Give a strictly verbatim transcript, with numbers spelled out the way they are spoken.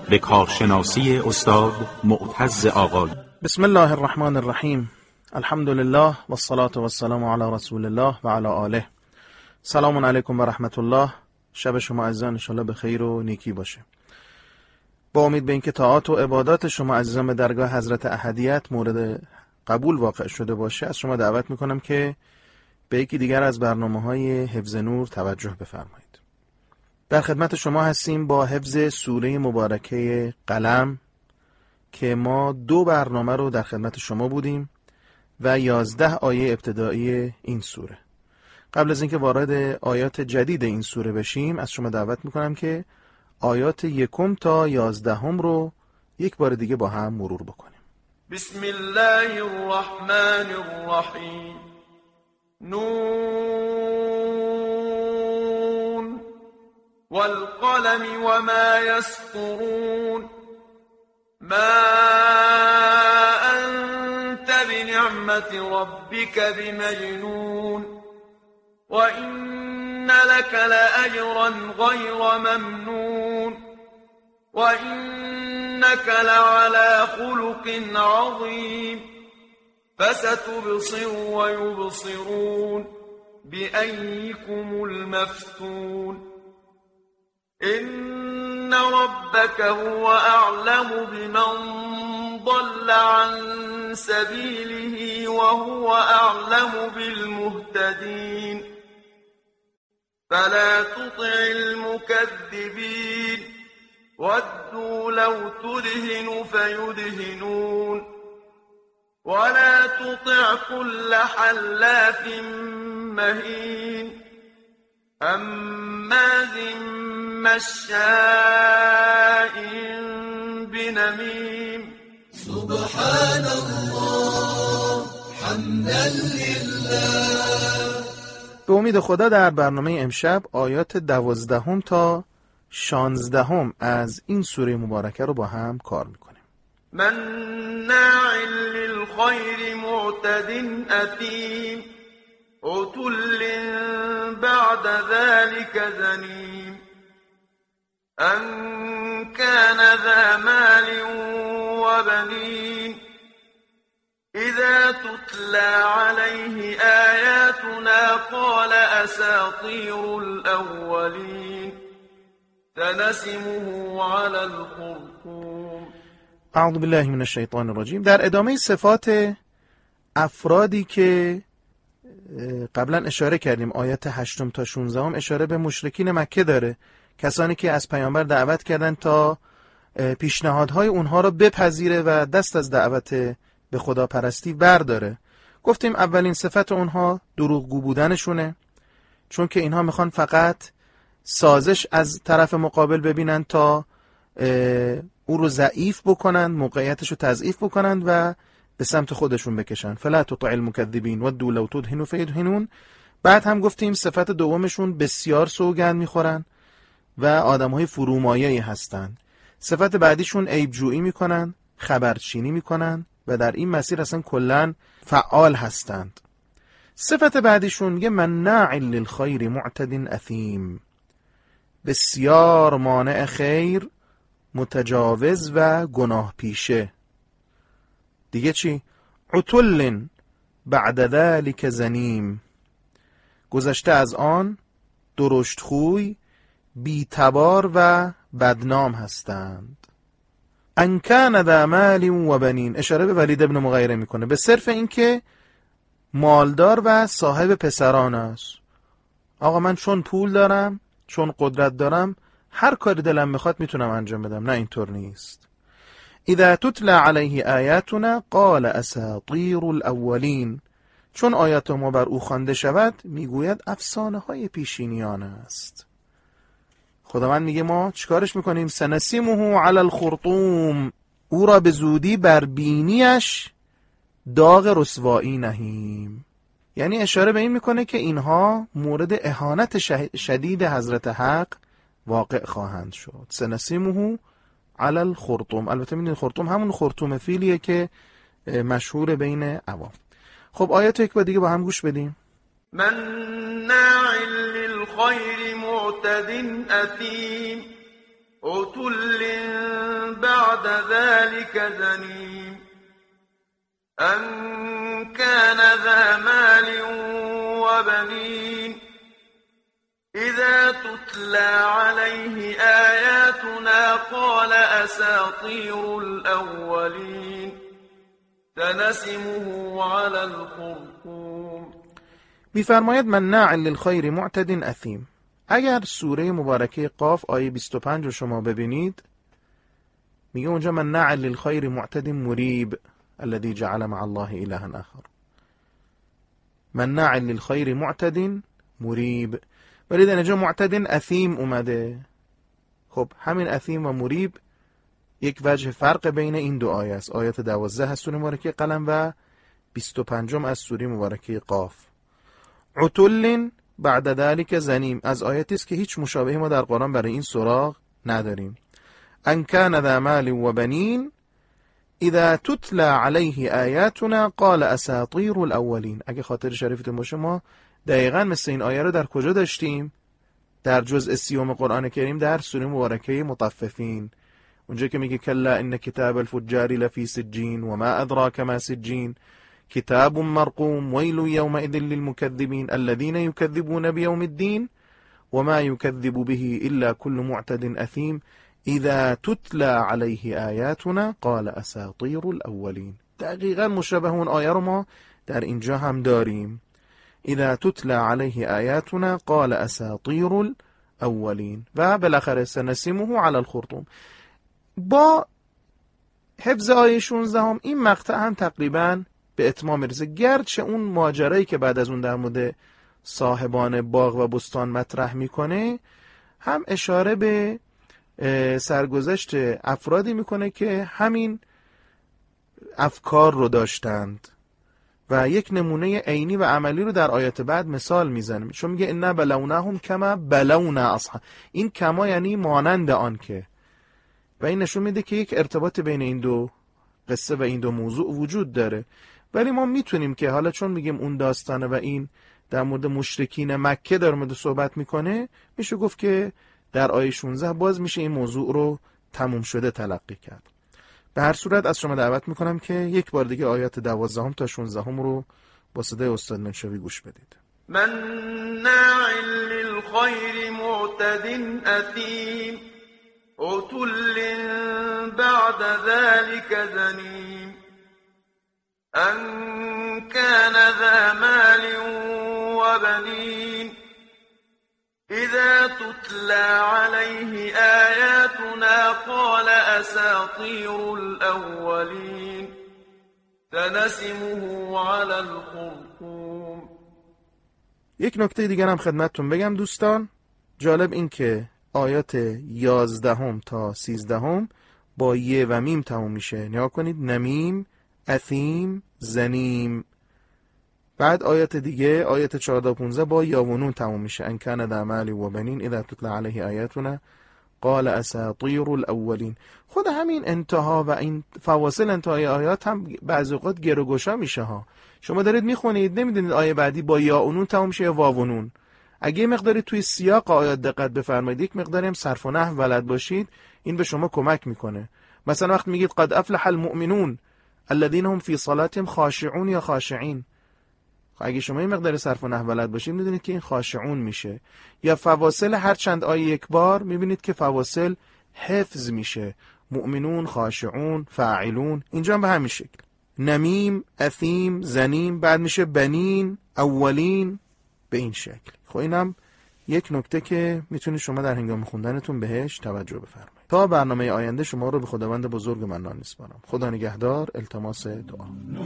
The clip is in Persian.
به کارشناسی استاد معتز آقایی. بسم الله الرحمن الرحیم. الحمد لله و الصلاة و السلام علی رسول الله و علی آله. سلام علیکم و رحمت الله. شب شما عزیزان ان شاءالله به خیر و نیکی باشه. با امید به اینکه طاعات و عبادات شما عزیزان به درگاه حضرت احدیت مورد قبول واقع شده باشه، از شما دعوت میکنم که به یکی دیگر از برنامه‌های حفظ نور توجه بفرمایید. در خدمت شما هستیم با حفظ سوره مبارکه قلم که ما دو برنامه رو در خدمت شما بودیم و یازده آیه ابتدایی این سوره. قبل از اینکه وارد آیات جدید این سوره بشیم، از شما دعوت میکنم که آیات یکم تا یازدهم رو یک بار دیگه با هم مرور بکنیم. بسم الله الرحمن الرحیم. نون والقلم وما يسطرون. ما أنت بنعمة ربك بمجنون وإن لك لأجرا غير ممنون وإنك لعلى خلق عظيم. فستبصر ويبصرون بأيكم المفتون. إن ربك هو أعلم بمن ضل عن سبيله وهو أعلم بالمهتدين. فلا تطع المكذبين ودوا لو تدهن فيدهنون ولا تطع كل حلاف مهين هماز مشاء بنميم. سبحان الله حمدا لله. به امید خدا در برنامه امشب آیات دوازدهم تا شانزدهم از این سوره مبارکه رو با هم کار میکنیم. مناع للخير معتد أثيم عتل بعد ذلك زنيم أن كان ذا مال وبنين إذا تتلى عليه آياتنا قال أساطير الأولين تنسمه على الخرطوم. اعوذ بالله من الشیطان الرجیم. در ادامه صفات افرادی که قبلا اشاره کردیم، آیات هشتم تا شانزدهم اشاره به مشرکین مکه داره، کسانی که از پیامبر دعوت کردن تا پیشنهادهای اونها رو بپذیره و دست از دعوت به خداپرستی برداره. گفتیم اولین صفت اونها دروغگو بودنشونه، چون که اینها میخوان فقط سازش از طرف مقابل ببینن تا او رو ضعیف بکنن، موقعیتش رو تضعیف بکنن و به سمت خودشون بکشن. فلا تطع المکذبین ودوا لو تدهنوا فیدهنون. بعد هم گفتیم صفت دومشون بسیار سوگند میخورن و آدمهای فرومایه‌ای هستن. صفت بعدیشون عیبجویی میکنن، خبرچینی میکنن و در این مسیر اصلا کلن فعال هستند. صفت بعدیشون یه مناع للخیر معتد اثیم، بسیار مانع خیر، متجاوز و گناه پیشه. دیگه چی؟ عتل بعد ذلك زنیم، گذشته از آن درشت خوی، بی‌تبار و بدنام هستند. ان کان ذا مال و بنین، اشاره به ولید ابن مغیره میکنه، به صرف این که مالدار و صاحب پسران است. آقا من چون پول دارم، چون قدرت دارم، هر کاری دلم میخواد میتونم انجام بدم. نه، اینطور نیست. اذا تتلى علیه آیاتنا قال اساطیر الاولین، چون آیات ما بر او خوانده شود میگوید افسانه های پیشینیان است. خداوند میگه ما چیکارش میکنیم؟ سنسیمه علی الخرطوم، او را به زودی بر بینیش داغ رسوایی نهیم. یعنی اشاره به این میکنه که اینها مورد اهانت شدید حضرت حق واقع خواهند شد. سنسیمه علی الخرطوم. البته میدونید خرطوم همون خرطوم فیلیه که مشهور بین عوام. خب آیات یک بار دیگه با هم گوش بدیم. مناع للخير معتد أثيم عتل بعد ذلك زنيم أن كان ذا مال وبنين إذا تتلى عليه آياتنا قال أساطير الأولين سنسمه على الخرطوم. می‌فرماید مناع للخیر معتد اثیم. اگر سوره مبارکه قاف آیه بیست و پنج رو شما ببینید میگه اونجا مناع للخیر معتد مریب الذي جعل مع الله إلها آخر. مناع للخیر معتد مریب، ولی در اینجا معتد اثیم اومده. خب همین اثیم و مریب یک وجه فرق بین این دو آیه است. آیات دوازده از سوره مبارکه قلم و بیست و پنجم از سوره مبارکه قاف. عتل بعد ذلك زنیم از آیاتی است که هیچ مشابهی ما در قرآن برای این سراغ نداریم. ان کان ذا مال و بنین اذا تتلى علیه آیاتنا قال اساطیر الاولین. اگه خاطر شریفتون باشه ما دقیقاً مثل این آیه رو در کجا داشتیم؟ در جزء سیوم قرآن کریم در سوره مبارکه مطففین، اونجا که میگه کلا ان کتاب الفجار لفی سجین و ما ادراک ما سجین کتاب مرقوم ویل یومئذ للمکذبین الذین یکذبون بیوم الدین وما یکذب به الا كل معتد اثیم اذا تتلى علیه آیاتنا قال اساطیر الاولین. دقیقاً مشابه اون آیه رو ما در اینجا هم داریم. اذا تتلى علیه آیاتنا قال اساطیر الاولین و بالاخره سنسمه علی الخرطوم. با حفظ آیه شانزده هم این مقطع هم تقریباً به اتمام میرسه، گرچه اون ماجرایی که بعد از اون در مورد صاحبان باغ و بستان مطرح میکنه هم اشاره به سرگذشت افرادی میکنه که همین افکار رو داشتند و یک نمونه عینی و عملی رو در آیات بعد مثال میزنه، چون میگه ان بلوناهم کما بلونا اصحاب. این کما یعنی مانند آن که، و این نشون میده که یک ارتباط بین این دو قصه و این دو موضوع وجود داره. ولی ما میتونیم که حالا چون میگیم اون داستانه و این در مورد مشرکین مکه در مورد صحبت میکنه، میشه گفت که در آیه شانزده باز میشه این موضوع رو تموم شده تلقی کرد. به هر صورت از شما دعوت میکنم که یک بار دیگه آیات دوازده تا شانزده رو با صدای استاد منشوی گوش بدید. مناع للخیر معتد اثیم عتل بعد ذلك زنیم ان كان ذا مال وبنين إذا تتلى عليه آياتنا قال أساطير الأولين سنسمه على الخرطوم. یک نکته دیگر هم خدمتتون بگم دوستان، جالب این که آیات یازدهم تا سیزدهم با یه و میم تموم میشه. نگاه کنید، نمیم، اثیم، زنیم. بعد آیات دیگه آیات چهارده و پانزده با یا و نون تموم میشه. ان کان ذا مال و بنین اذا تتلی علیه آیاتنا قال اساطیر الاولین. خود همین انتها و این فواصل انتهای آیات هم بعضی اوقات گره و گشا میشه ها. شما دارید میخونید نمیدونید آیه بعدی با یا و نون تموم میشه یا واو و نون. اگه مقداری توی سیاق آیات دقت بفرمایید، یک مقداری هم صرف و نحو بلد باشید، این به شما کمک میکنه. مثلا وقت میگید قد افلح المؤمنون الذين هم في صلاتهم خاشعون یا خاشعین، اگه شما این مقدار صرف و نحو بلد باشید میدونید که این خاشعون میشه. یا فواصل هر چند آیه یک بار میبینید که فواصل حفظ میشه، مؤمنون، خاشعون، فاعلون. اینجا هم به همین شکل، نمیم، اثیم، زنیم، بعد میشه بنین، اولین، به این شکل. خب اینم یک نکته که میتونید شما در هنگام خوندنتون بهش توجه بفرمایید. تا برنامه آینده شما رو به خداوند بزرگ منان میسپارم. خدا نگهدار. التماس دعا.